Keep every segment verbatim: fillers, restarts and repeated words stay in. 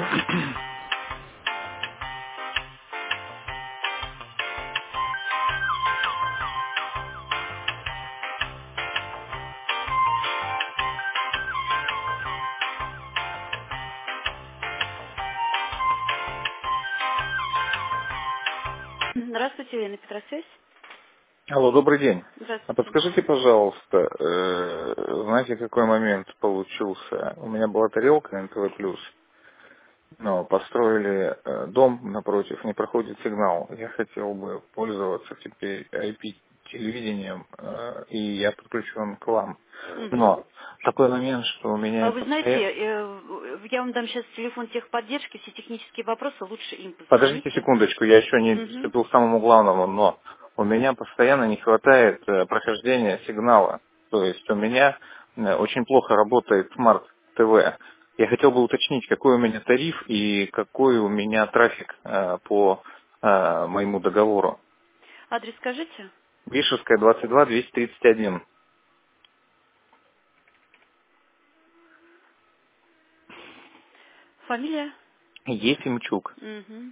Здравствуйте, Елена Петросвязь. Алло, добрый день. А Здравствуйте. подскажите, пожалуйста, э, знаете, какой момент получился? У меня была тарелка эн тэ вэ плюс, но построили э, дом напротив, не проходит сигнал. Я хотел бы пользоваться теперь ай пи-телевидением, э, и я подключен к вам. Мгм. Но такой момент, что у меня А Вы знаете, постоянно... э, я вам дам сейчас телефон техподдержки, все технические вопросы, лучше им Подождите позвоните. секундочку, я еще не Мгм. приступил к самому главному, но у меня постоянно не хватает э, прохождения сигнала. То есть у меня э, очень плохо работает смарт тэ вэ. Я хотел бы уточнить, какой у меня тариф и какой у меня трафик э, по э, моему договору. Адрес скажите. Вишевская, двадцать два, двести тридцать один. Фамилия? Ефимчук. Мгм.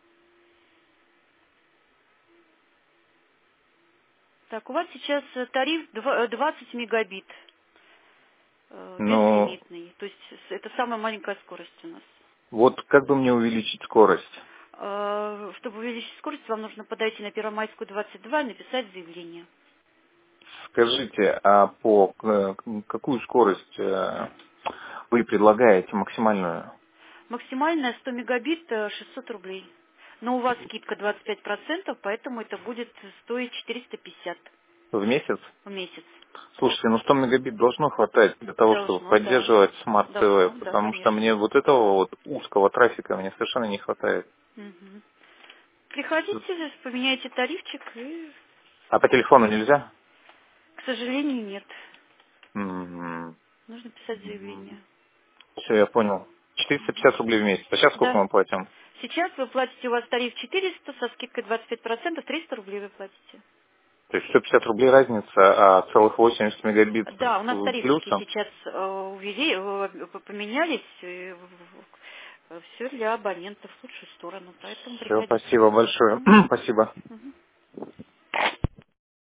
Так, у вас сейчас э, тариф два- э, двадцать мегабит, э, Ну, безлимитный. То есть с- это самая маленькая скорость у нас. вот как бы мне увеличить скорость? Э, Чтобы увеличить скорость, вам нужно подойти на Первомайскую двадцать два и написать заявление. Скажите, а по э, какую скорость э, вы предлагаете максимальную? Максимальная сто мегабит э, шестьсот рублей. Но у вас скидка двадцать пять процентов, поэтому это будет стоить четыреста пятьдесят В месяц? в месяц. Слушайте, ну сто мегабит должно хватать для того, чтобы Должно, да. поддерживать смарт тэ вэ, Должно, да, потому что конечно. мне вот этого вот узкого трафика мне совершенно не хватает. Мгм. Приходите, поменяйте тарифчик и, А по телефону нельзя? к сожалению, нет. М-м-м. Нужно писать заявление. Все, я понял. четыреста пятьдесят рублей в месяц. А сейчас сколько Да. мы платим? Сейчас вы платите, у вас тариф четыреста, со скидкой двадцать пять процентов, триста рублей вы платите. То есть сто пятьдесят рублей разница, а целых восемьдесят мегабит Да, у нас с тарифчики плюсом? сейчас э, увели, э, п- поменялись, все для абонентов в лучшую сторону, поэтому Все, приходите. спасибо большое. Мгм. Спасибо. Мгм.